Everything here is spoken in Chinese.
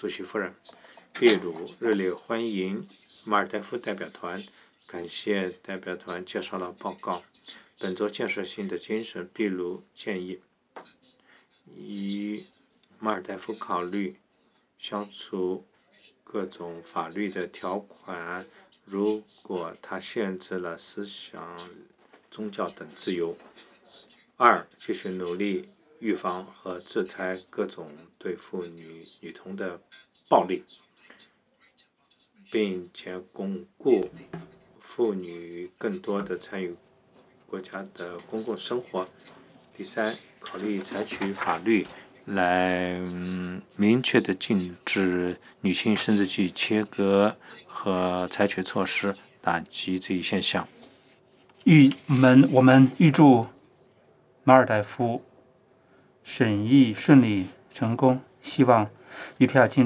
主席夫人。秘鲁热烈欢迎马尔代夫代表团，感谢代表团介绍了报告。本着建设性的精神，秘鲁建议以马尔代夫考虑消除各种法律的条款，如果它限制了思想、宗教等自由。二，继续努力预防和制裁各种对妇女、女童的暴力，并且巩固妇女更多的参与国家的公共生活。第三，考虑采取法律来明确的禁止女性生殖器切割和采取措施打击这一现象。 我们预祝马尔代夫审议顺利成功，希望UPR